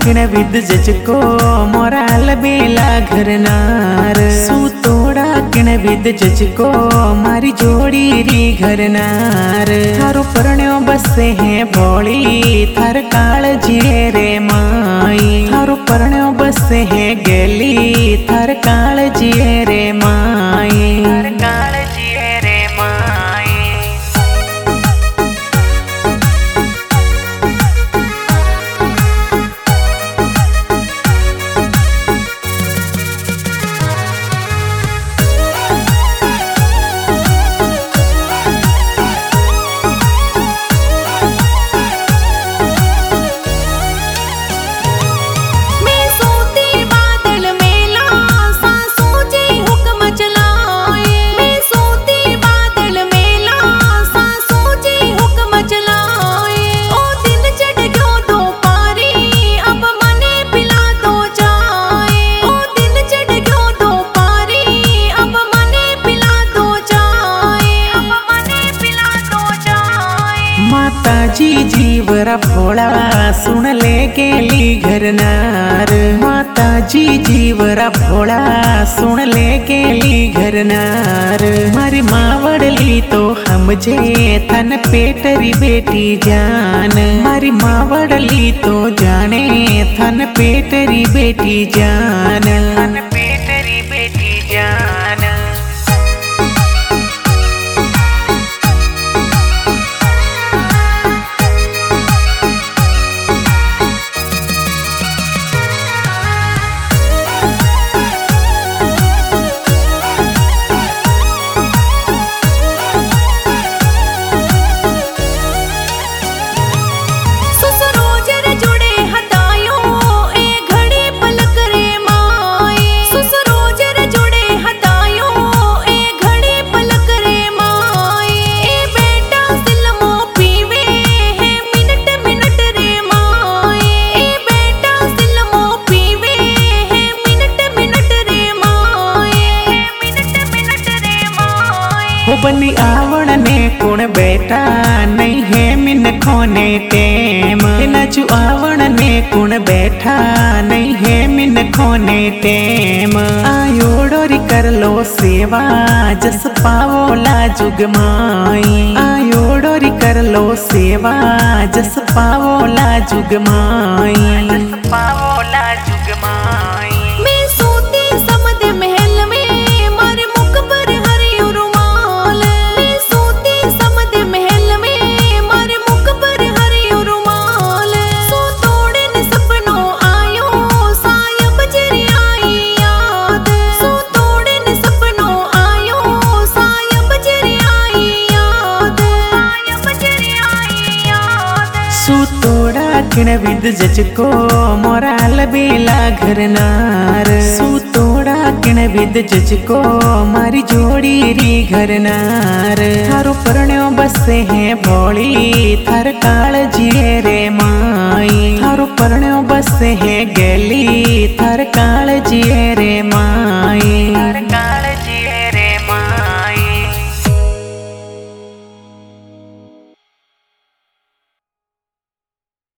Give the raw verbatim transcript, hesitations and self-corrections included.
किण विद जचको मोराल बेला घरनार सुतोड़ा किण विद जचको मारी जोड़ी री घरनार थारो परण्यो बसे है भोली थार काल जिए रे माई थारो परण्यो बसे है गेली थार काल जिए रे माई थार काल जिए रे माई। माताजी जीवरा भोला सुन ले गेली घरनार माताजी जीवरा भोला सुन ले गेली घरनार मारी मावड़ली तो हमजे थन पेटरी बेटी जान मारी मावड़ली तो जाने थन पेटरी बेटी जान थन पेटरी बेटी जान। बनी आवण ने कुण बेटा नहीं है मिन खोने टेम नचु आवण ने कुण बैठा नहीं है मिन खोने टेम आयोड़ोरी कर लो सेवा जस पावोला जुग माई आयोड़ोरी कर लो सेवा जस पावोला जुग माई जस पावोला जुग माई। मैं सोती समद महल में मारे मुख पर हरियो रुमाल मैं सोती समद महल में मारे मुख पर हरियो रुमाल सो तोड़े न सपनों आयो साया बजरी आई याद सो तोड़े न सपनों आयो साया बजरी आई याद साया बजरी आई याद सुतोड़ा किण विद जचको मोराल बेला घरनार सुतोड़ा किण विद जचको मारी जोड़ी री घरनार थारो परण्यो बसे है भोली थार काल जिए रे माई थारो परण्यो बसे है गेली थार काल जिए रे माई।